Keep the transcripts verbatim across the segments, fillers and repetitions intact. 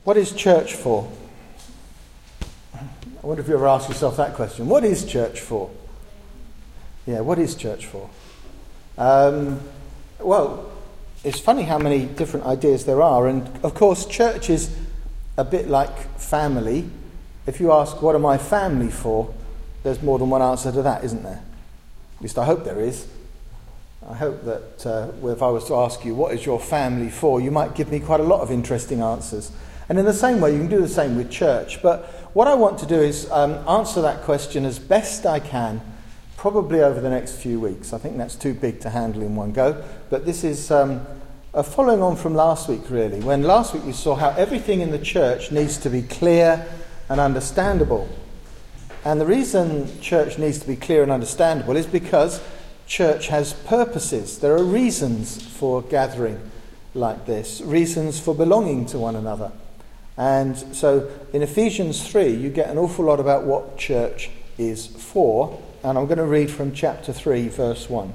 What is church for? I wonder if you ever asked yourself that question. What is church for? Yeah, what is church for? Um, well, it's funny how many different ideas there are. And, of course, church is a bit like family. If you ask, what am I family for? There's more than one answer to that, isn't there? At least I hope there is. I hope that uh, if I was to ask you, what is your family for? You might give me quite a lot of interesting answers. And in the same way, you can do the same with church. But what I want to do is um, answer that question as best I can, probably over the next few weeks. I think that's too big to handle in one go. But this is um, a following on from last week, really. When last week we saw how everything in the church needs to be clear and understandable. And the reason church needs to be clear and understandable is because church has purposes. There are reasons for gathering like this, reasons for belonging to one another. And so in Ephesians three, you get an awful lot about what church is for. And I'm going to read from chapter three, verse one.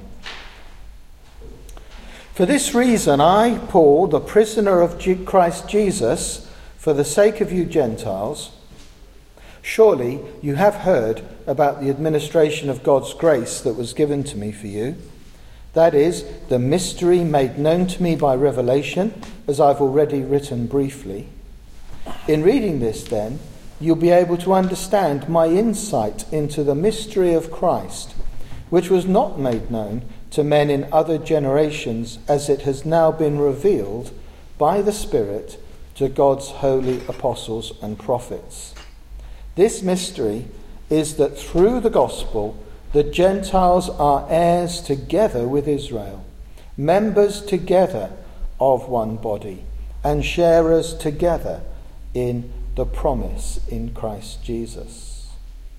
For this reason, I, Paul, the prisoner of Christ Jesus, for the sake of you Gentiles, surely you have heard about the administration of God's grace that was given to me for you. That is, the mystery made known to me by revelation, as I've already written briefly. In reading this, then, you'll be able to understand my insight into the mystery of Christ, which was not made known to men in other generations, as it has now been revealed by the Spirit to God's holy apostles and prophets. This mystery is that through the gospel, the Gentiles are heirs together with Israel, members together of one body, and sharers together in the promise in Christ Jesus.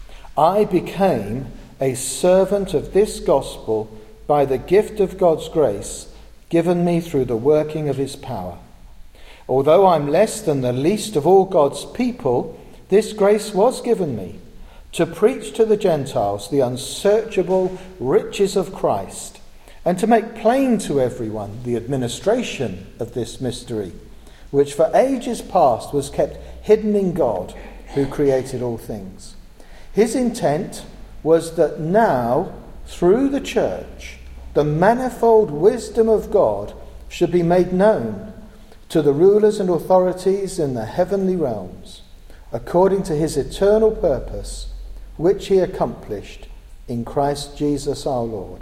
I became a servant of this gospel by the gift of God's grace given me through the working of his power. Although I'm less than the least of all God's people, this grace was given me to preach to the Gentiles the unsearchable riches of Christ, and to make plain to everyone the administration of this mystery, which for ages past was kept hidden in God, who created all things. His intent was that now, through the church, the manifold wisdom of God should be made known to the rulers and authorities in the heavenly realms, according to his eternal purpose, which he accomplished in Christ Jesus our Lord.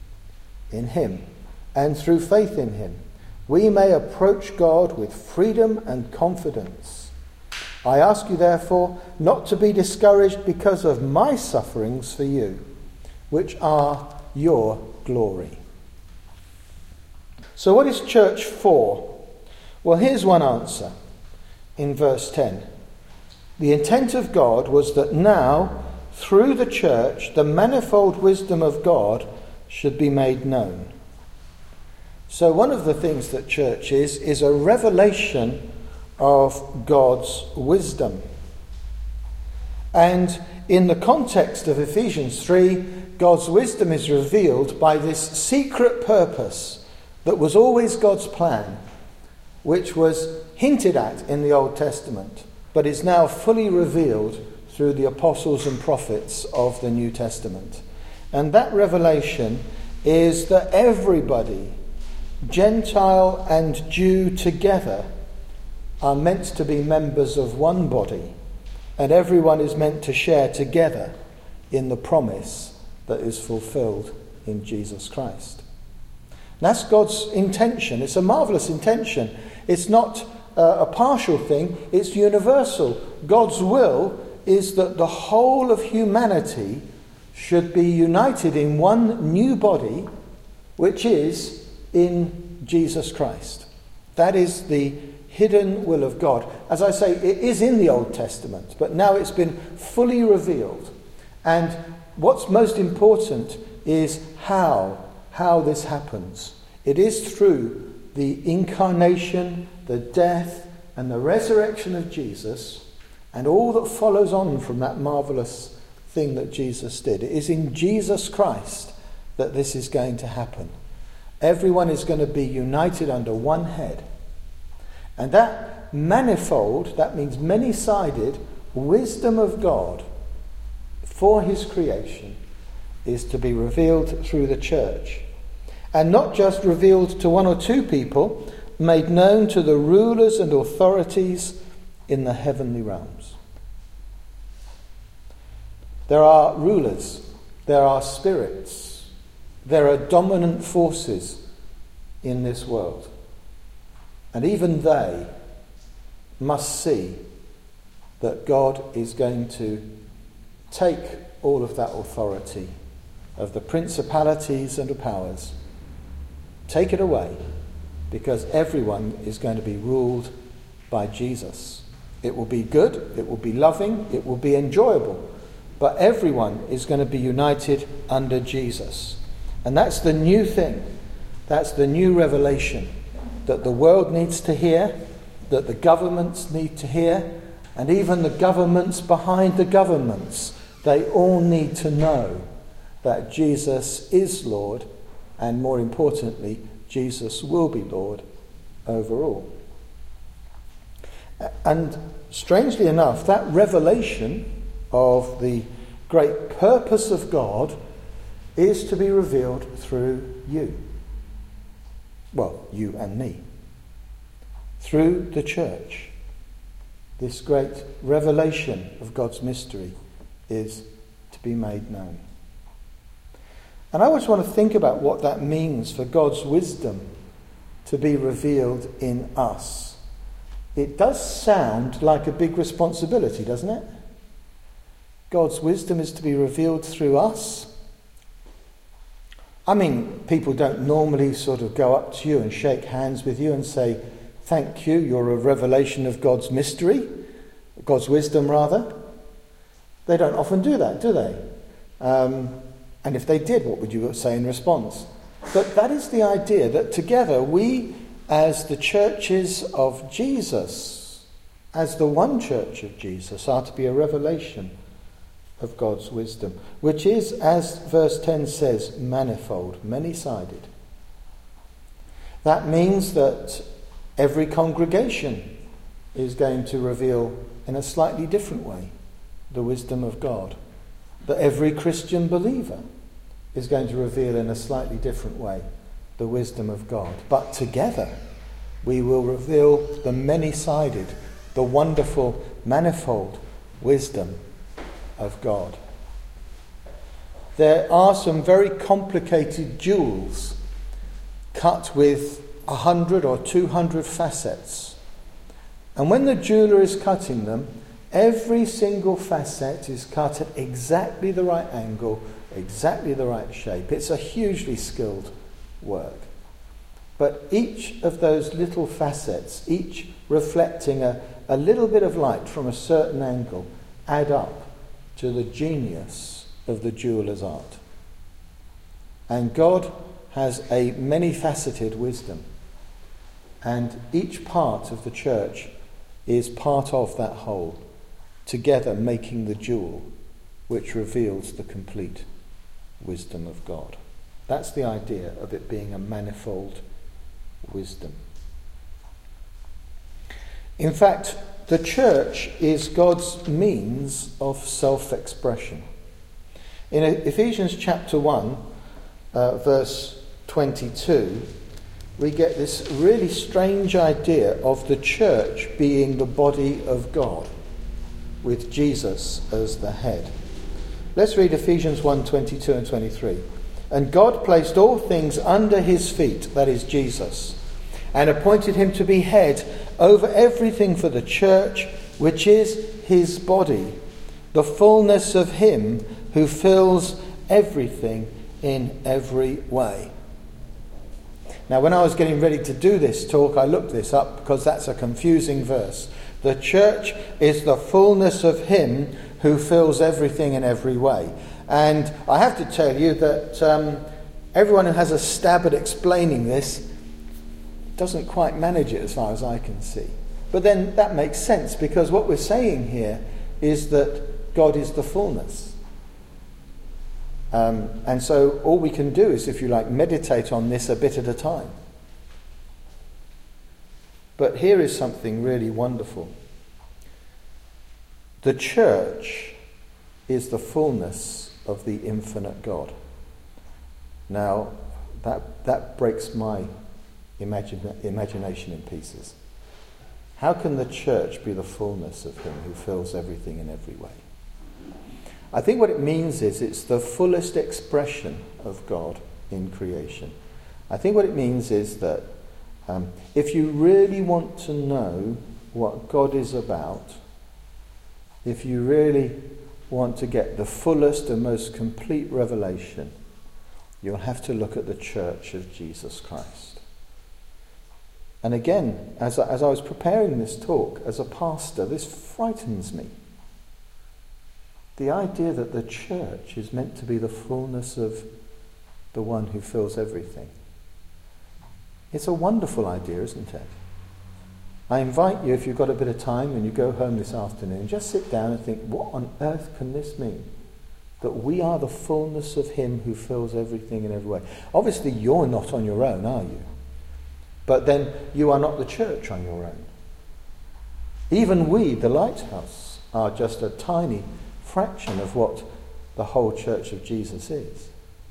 In him, and through faith in him, we may approach God with freedom and confidence. I ask you, therefore, not to be discouraged because of my sufferings for you, which are your glory. So what is church for? Well, here's one answer in verse ten. The intent of God was that now, through the church, the manifold wisdom of God should be made known. So one of the things that church is, is a revelation of God's wisdom. And in the context of Ephesians three, God's wisdom is revealed by this secret purpose that was always God's plan, which was hinted at in the Old Testament, but is now fully revealed through the apostles and prophets of the New Testament. And that revelation is that everybody, Gentile and Jew together, are meant to be members of one body, and everyone is meant to share together in the promise that is fulfilled in Jesus Christ. And that's God's intention. It's a marvellous intention. It's not uh, a partial thing, it's universal. God's will is that the whole of humanity should be united in one new body, which is in Jesus Christ. That is the hidden will of God. As I say, it is in the Old Testament, but now it's been fully revealed. And what's most important is how, how this happens. It is through the incarnation, the death, and the resurrection of Jesus, and all that follows on from that marvellous thing that Jesus did. It is in Jesus Christ that this is going to happen. Everyone is going to be united under one head. And that manifold, that means many-sided, wisdom of God for his creation is to be revealed through the church. And not just revealed to one or two people, made known to the rulers and authorities in the heavenly realms. There are rulers, there are spirits, there are dominant forces in this world. And even they must see that God is going to take all of that authority of the principalities and the powers, take it away, because everyone is going to be ruled by Jesus. It will be good, it will be loving, it will be enjoyable, but everyone is going to be united under Jesus. And that's the new thing, that's the new revelation that the world needs to hear, that the governments need to hear, and even the governments behind the governments, they all need to know that Jesus is Lord, and more importantly, Jesus will be Lord over all. And strangely enough, that revelation of the great purpose of God is to be revealed through you. Well, you and me. Through the church. This great revelation of God's mystery is to be made known. And I always want to think about what that means for God's wisdom to be revealed in us. It does sound like a big responsibility, doesn't it? God's wisdom is to be revealed through us. I mean, people don't normally sort of go up to you and shake hands with you and say, "Thank you, you're a revelation of God's mystery," God's wisdom rather. They don't often do that, do they? Um, and if they did, what would you say in response? But that is the idea, that together we, as the churches of Jesus, as the one church of Jesus, are to be a revelation of God's wisdom, which is, as verse ten says, manifold, many-sided. That means that every congregation is going to reveal in a slightly different way the wisdom of God. That every Christian believer is going to reveal in a slightly different way the wisdom of God. But together we will reveal the many-sided, the wonderful, manifold wisdom of God. There are some very complicated jewels cut with a hundred or two hundred facets. And when the jeweler is cutting them, every single facet is cut at exactly the right angle, exactly the right shape. It's a hugely skilled work. But each of those little facets, each reflecting a, a little bit of light from a certain angle, add up to the genius of the jeweler's art. And God has a many-faceted wisdom. And each part of the church is part of that whole, together making the jewel which reveals the complete wisdom of God. That's the idea of it being a manifold wisdom. In fact, the church is God's means of self-expression. In Ephesians chapter one, uh, verse twenty-two, we get this really strange idea of the church being the body of God, with Jesus as the head. Let's read Ephesians one, twenty-two and twenty-three. And God placed all things under his feet, that is Jesus, and appointed him to be head over everything for the church, which is his body, the fullness of him who fills everything in every way. Now, when I was getting ready to do this talk, I looked this up because that's a confusing verse. The church is the fullness of him who fills everything in every way. And I have to tell you that um, everyone who has a stab at explaining this doesn't quite manage it as far as I can see. But then that makes sense, because what we're saying here is that God is the fullness. Um, and so all we can do is, if you like, meditate on this a bit at a time. But here is something really wonderful. The church is the fullness of the infinite God. Now, that, that breaks my imagine, imagination in pieces. How can the church be the fullness of him who fills everything in every way? I think what it means is it's the fullest expression of God in creation. I think what it means is that um, if you really want to know what God is about, if you really want to get the fullest and most complete revelation, you'll have to look at the church of Jesus Christ. And again, as I, as I was preparing this talk as a pastor, this frightens me. The idea that the church is meant to be the fullness of the one who fills everything. It's a wonderful idea, isn't it? I invite you, if you've got a bit of time and you go home this afternoon, just sit down and think, what on earth can this mean? That we are the fullness of him who fills everything in every way. Obviously, you're not on your own, are you? But then you are not the church on your own. Even we, the Lighthouse, are just a tiny fraction of what the whole church of Jesus is.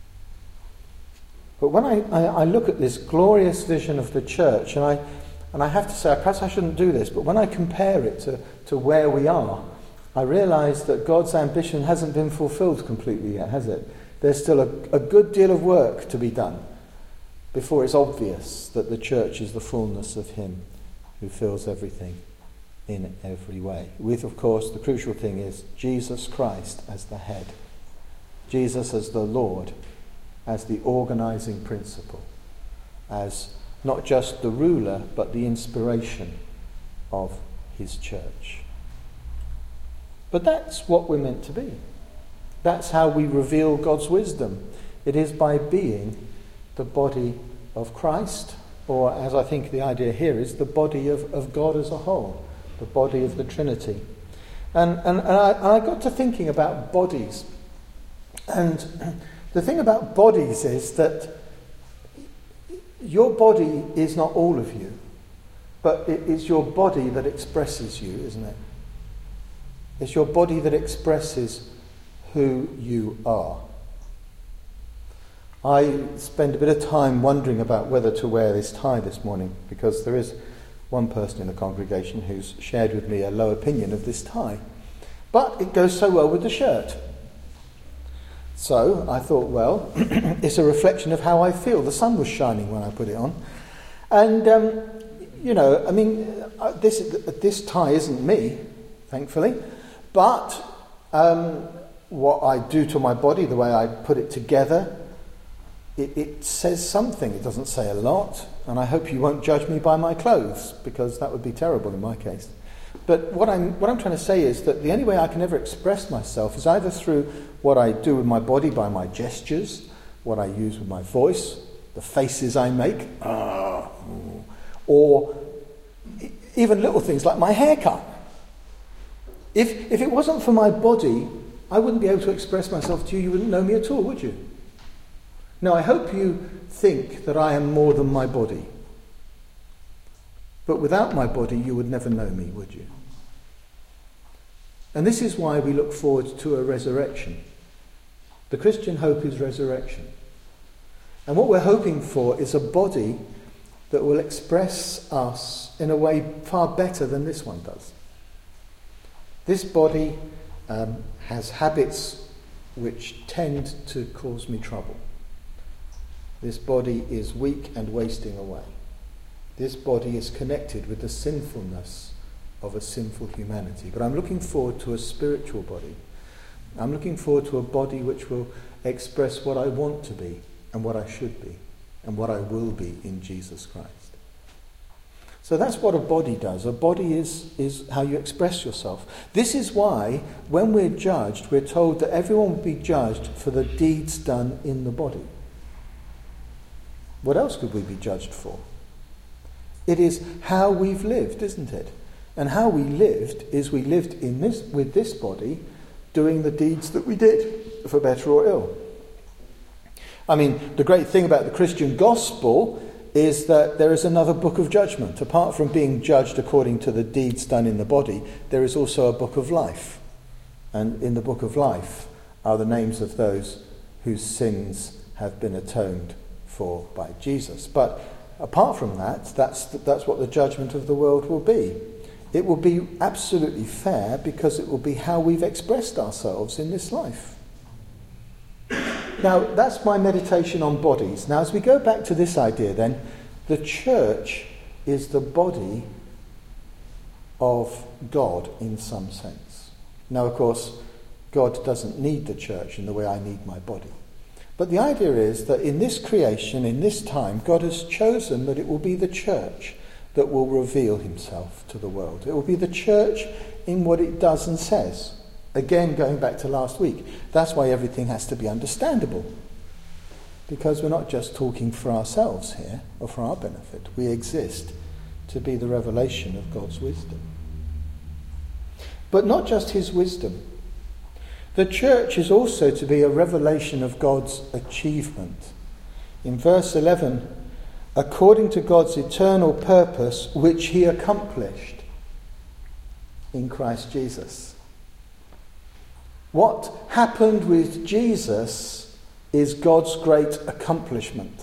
But when I, I, I look at this glorious vision of the church, and I and I have to say, perhaps I shouldn't do this, but when I compare it to, to where we are, I realise that God's ambition hasn't been fulfilled completely yet, has it? There's still a, a good deal of work to be done before it's obvious that the church is the fullness of him who fills everything in every way. With, of course, the crucial thing is Jesus Christ as the head. Jesus as the Lord, as the organising principle, as not just the ruler, but the inspiration of his church. But that's what we're meant to be. That's how we reveal God's wisdom. It is by being the body of Christ, or as I think the idea here is, the body of, of God as a whole, the body of the Trinity. And, and, and, I, and I got to thinking about bodies. And the thing about bodies is that your body is not all of you, but it is your body that expresses you, isn't it? It's your body that expresses who you are. I spend a bit of time wondering about whether to wear this tie this morning, because there is one person in the congregation who's shared with me a low opinion of this tie. But it goes so well with the shirt. So I thought, well, it's a reflection of how I feel. The sun was shining when I put it on. And, um, you know, I mean, this, this tie isn't me, thankfully. But um, what I do to my body, the way I put it together, it, it says something. It doesn't say a lot. And I hope you won't judge me by my clothes, because that would be terrible in my case. But what I'm, what I'm trying to say is that the only way I can ever express myself is either through what I do with my body by my gestures, what I use with my voice, the faces I make, uh, or even little things like my haircut. If, if it wasn't for my body, I wouldn't be able to express myself to you. You wouldn't know me at all, would you? Now, I hope you think that I am more than my body. But without my body, you would never know me, would you? And this is why we look forward to a resurrection. The Christian hope is resurrection. And what we're hoping for is a body that will express us in a way far better than this one does. This body um, has habits which tend to cause me trouble. This body is weak and wasting away. This body is connected with the sinfulness of a sinful humanity. But I'm looking forward to a spiritual body. I'm looking forward to a body which will express what I want to be and what I should be and what I will be in Jesus Christ. So that's what a body does. A body is, is how you express yourself. This is why when we're judged, we're told that everyone will be judged for the deeds done in the body. What else could we be judged for? It is how we've lived, isn't it? And how we lived is we lived in this with this body doing the deeds that we did, for better or ill. I mean, the great thing about the Christian gospel is that there is another book of judgment. Apart from being judged according to the deeds done in the body, there is also a book of life. And in the book of life are the names of those whose sins have been atoned for by Jesus. But apart from that, that's, that's what the judgment of the world will be. It will be absolutely fair because it will be how we've expressed ourselves in this life. Now, that's my meditation on bodies. Now, as we go back to this idea then, the church is the body of God in some sense. Now, of course, God doesn't need the church in the way I need my body. But the idea is that in this creation, in this time, God has chosen that it will be the church that will reveal himself to the world. It will be the church in what it does and says. Again, going back to last week, that's why everything has to be understandable. Because we're not just talking for ourselves here, or for our benefit. We exist to be the revelation of God's wisdom. But not just his wisdom. The church is also to be a revelation of God's achievement. In verse eleven, according to God's eternal purpose, which he accomplished in Christ Jesus. What happened with Jesus is God's great accomplishment.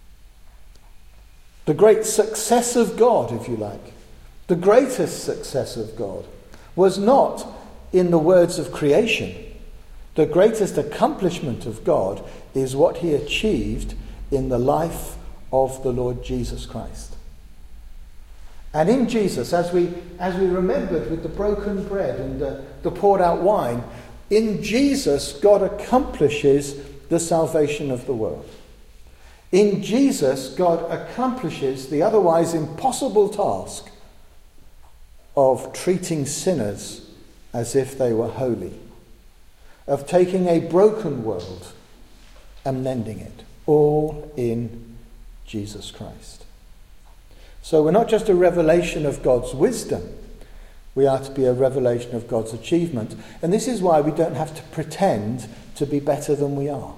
The great success of God, if you like, the greatest success of God, was not in the words of creation. The greatest accomplishment of God is what he achieved in the life of the Lord Jesus Christ. And in Jesus, as we as we remembered with the broken bread and the, the poured out wine, in Jesus, God accomplishes the salvation of the world. In Jesus, God accomplishes the otherwise impossible task of treating sinners as if they were holy, of taking a broken world and mending it, all in Jesus Christ. So we're not just a revelation of God's wisdom, we are to be a revelation of God's achievement. And this is why we don't have to pretend to be better than we are.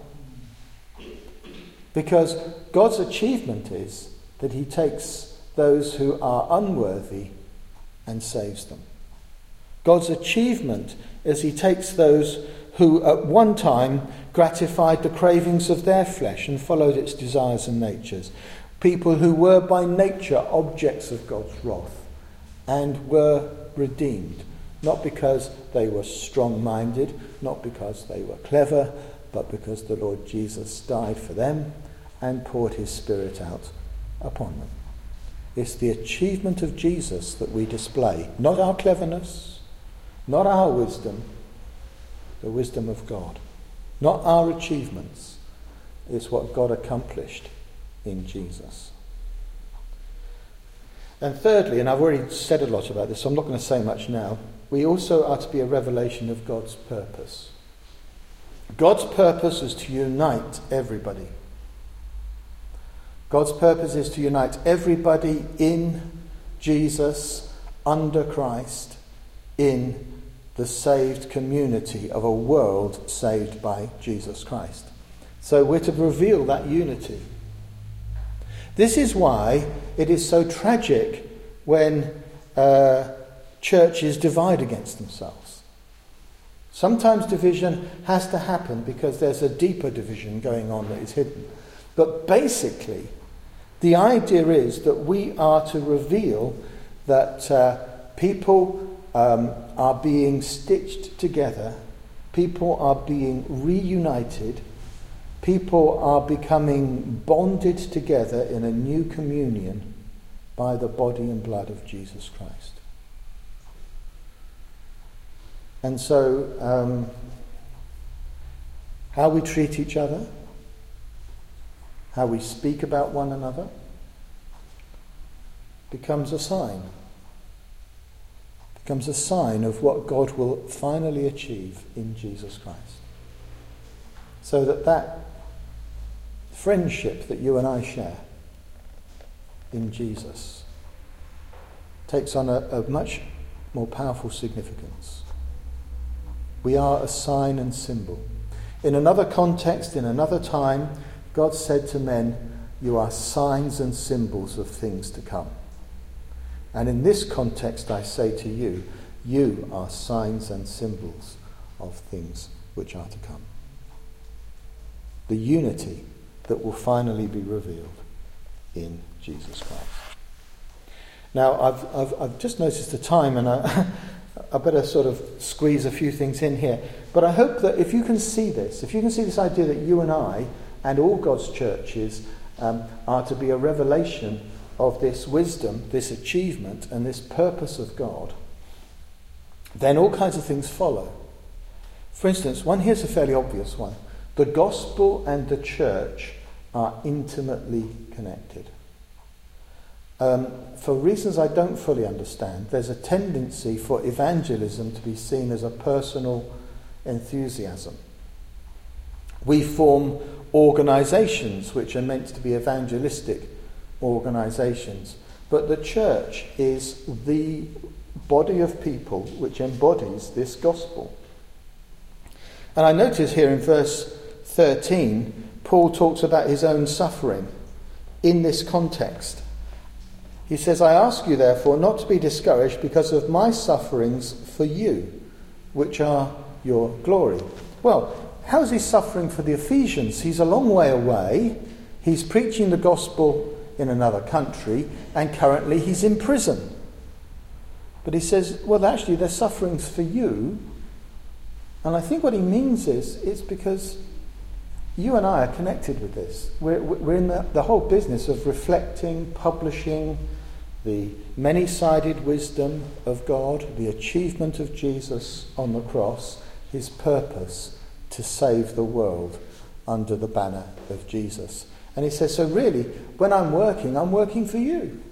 Because God's achievement is that he takes those who are unworthy and saves them. God's achievement is he takes those who at one time gratified the cravings of their flesh and followed its desires and natures. People who were by nature objects of God's wrath and were redeemed, not because they were strong-minded, not because they were clever, but because the Lord Jesus died for them and poured his Spirit out upon them. It's the achievement of Jesus that we display, not our cleverness, not our wisdom, the wisdom of God. Not our achievements. It's what God accomplished in Jesus. And thirdly, and I've already said a lot about this, so I'm not going to say much now, we also are to be a revelation of God's purpose. God's purpose is to unite everybody. God's purpose is to unite everybody in Jesus, under Christ, in the saved community of a world saved by Jesus Christ. So we're to reveal that unity. This is why it is so tragic when uh, churches divide against themselves. Sometimes division has to happen because there's a deeper division going on that is hidden. But basically, the idea is that we are to reveal that uh, people um, are being stitched together, people are being reunited, people are becoming bonded together in a new communion by the body and blood of Jesus Christ. And so, um, how we treat each other, how we speak about one another, becomes a sign. Becomes a sign of what God will finally achieve in Jesus Christ. So that that friendship that you and I share in Jesus takes on a, a much more powerful significance. We are a sign and symbol. In another context, in another time, God said to men, you are signs and symbols of things to come. And in this context, I say to you, you are signs and symbols of things which are to come. The unity that will finally be revealed in Jesus Christ. Now, I've, I've, I've just noticed the time, and I, I better sort of squeeze a few things in here. But I hope that if you can see this, if you can see this idea that you and I and all God's churches um, are to be a revelation of this wisdom, this achievement, and this purpose of God, then all kinds of things follow. For instance, one here's a fairly obvious one. The gospel and the church are intimately connected. Um, for reasons I don't fully understand, there's a tendency for evangelism to be seen as a personal enthusiasm. We form organisations which are meant to be evangelistic organisations, but the church is the body of people which embodies this gospel. And I notice here in verse thirteen, Paul talks about his own suffering in this context. He says, I ask you therefore not to be discouraged because of my sufferings for you, which are your glory. Well, how is he suffering for the Ephesians? He's a long way away. He's preaching the gospel in another country, and currently he's in prison. But he says, well, actually, their sufferings for you. And I think what he means is, it's because you and I are connected with this. We're, we're in the, the whole business of reflecting, publishing the many-sided wisdom of God, the achievement of Jesus on the cross, his purpose to save the world under the banner of Jesus. And he says, so really, when I'm working, I'm working for you.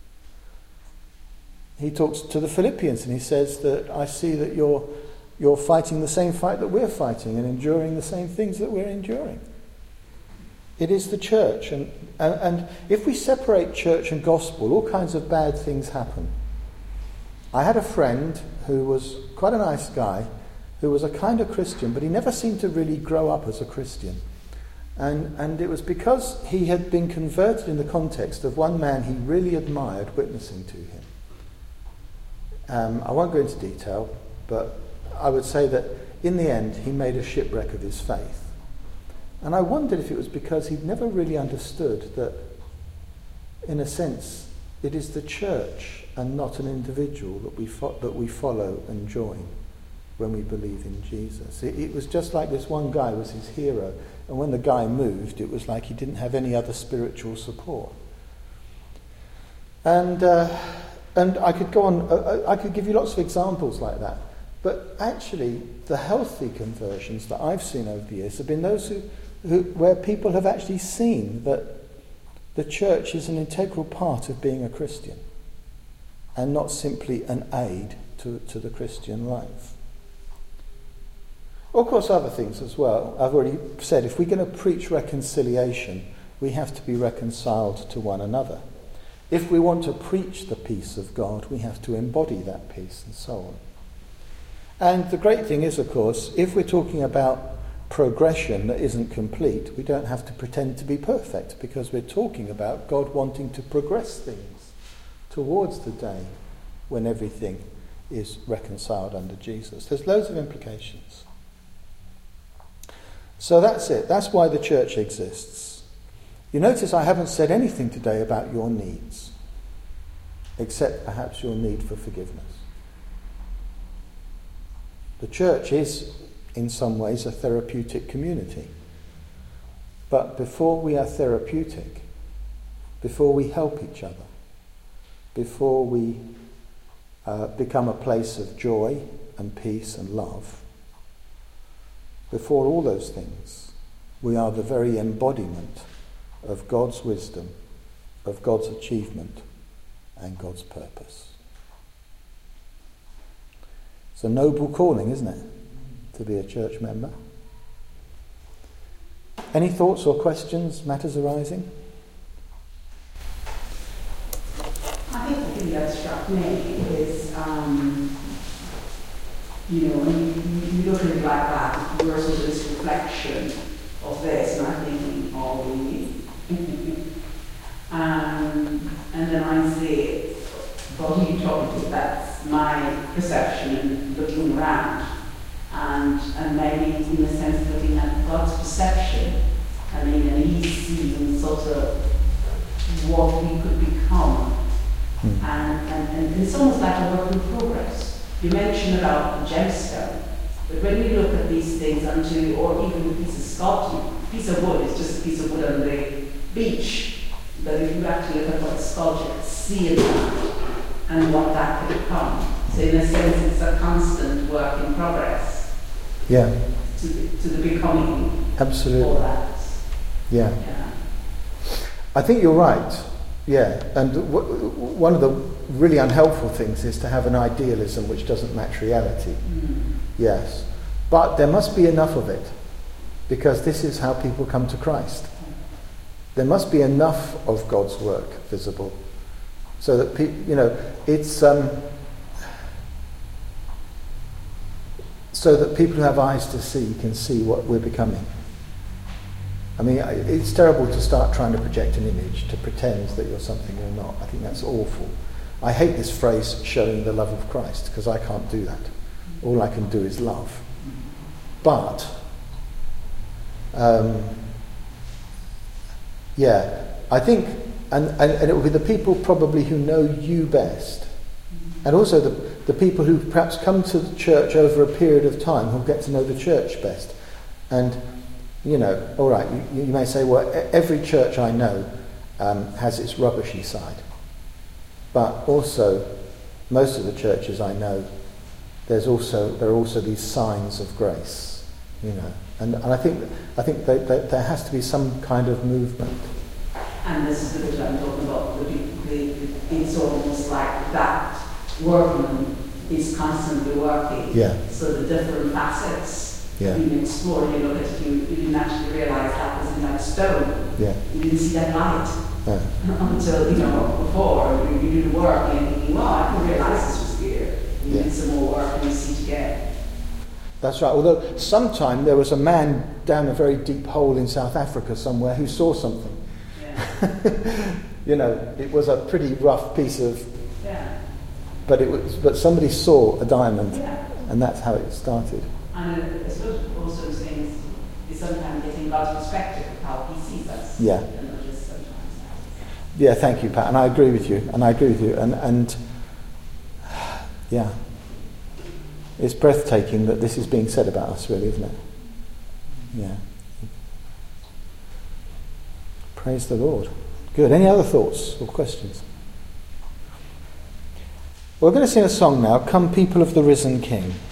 He talks to the Philippians and he says that I see that you're you're fighting the same fight that we're fighting and enduring the same things that we're enduring. It is the church. And, and, and if we separate church and gospel, all kinds of bad things happen. I had a friend who was quite a nice guy, who was a kind of Christian, but he never seemed to really grow up as a Christian. And, and it was because he had been converted in the context of one man he really admired witnessing to him. Um, I won't go into detail, but I would say that in the end he made a shipwreck of his faith. And I wondered if it was because he'd never really understood that, in a sense, it is the church and not an individual that we fo- that we follow and join when we believe in Jesus. It, it was just like this one guy was his hero, and when the guy moved, it was like he didn't have any other spiritual support. And uh, and I could go on. Uh, I could give you lots of examples like that. But actually, the healthy conversions that I've seen over the years have been those who, who, where people have actually seen that the church is an integral part of being a Christian and not simply an aid to, to the Christian life. Of course, other things as well. I've already said, if we're going to preach reconciliation, we have to be reconciled to one another. If we want to preach the peace of God, we have to embody that peace, and so on. And the great thing is, of course, if we're talking about progression that isn't complete, we don't have to pretend to be perfect, because we're talking about God wanting to progress things towards the day when everything is reconciled under Jesus. There's loads of implications. So that's it. That's why the church exists. You notice I haven't said anything today about your needs, except perhaps your need for forgiveness. The church is, in some ways, a therapeutic community. But before we are therapeutic, before we help each other, before we uh, become a place of joy and peace and love, before all those things, we are the very embodiment of God's wisdom, of God's achievement, and God's purpose. It's a noble calling, isn't it, to be a church member? Any thoughts or questions, matters arising? I think the thing that struck me is, um, you know, when you, you look at it like that, you're sort of this reflection of this, and I'm thinking, are we? And then I say, well, who you talking to? That's my perception and looking around. And, and maybe in a sense looking at God's perception. I mean, and he's seeing sort of what we could become. Mm. And, and, and it's almost like a work in progress. You mentioned about the gemstone, but when you look at these things until, or even a piece of sculpture, a piece of wood is just a piece of wood on the beach. But if you actually look at what sculpture, see it and what that could become. So in a sense, it's a constant work in progress. Yeah. To the, to the becoming. Absolutely. All that. Yeah. yeah. I think you're right. Yeah. And w- one of the really unhelpful things is to have an idealism which doesn't match reality. Mm. Yes. But there must be enough of it, because this is how people come to Christ. There must be enough of God's work visible, so that people, you know, it's um, so that people who have eyes to see can see what we're becoming. I mean, it's terrible to start trying to project an image, to pretend that you're something you're not. I think that's awful. I hate this phrase, showing the love of Christ, because I can't do that. All I can do is love. But, um, yeah, I think, and, and, and it will be the people probably who know you best, and also the, the people who perhaps come to the church over a period of time who'll get to know the church best. And, you know, all right, you, you may say, well, every church I know um, has its rubbishy side. But also, most of the churches I know, there's also there are also these signs of grace, you know. And, and I think I think that, that there has to be some kind of movement. And this is the bit I'm talking about. The, the, the, it's almost like that workman is constantly working. Yeah. So the different facets yeah. you explore, you look at it, you, you didn't actually realise that was in that stone. Yeah. You didn't see that light. Yeah. Until, you know, before you, you do the work and you're thinking, well, I didn't realise this was here. You yeah. did some more work and you see it again. That's right. Although sometime there was a man down a very deep hole in South Africa somewhere who saw something. Yeah. You know, it was a pretty rough piece of. Yeah. But it was. But somebody saw a diamond, yeah. and that's how it started. And I suppose also saying is sometimes getting God's perspective of how He sees us. Yeah. And not just sometimes. Yeah. Thank you, Pat. And I agree with you. And I agree with you. And and. Yeah. It's breathtaking that this is being said about us, really, isn't it? Yeah. Praise the Lord. Good. Any other thoughts or questions? We're going to sing a song now, Come People of the Risen King.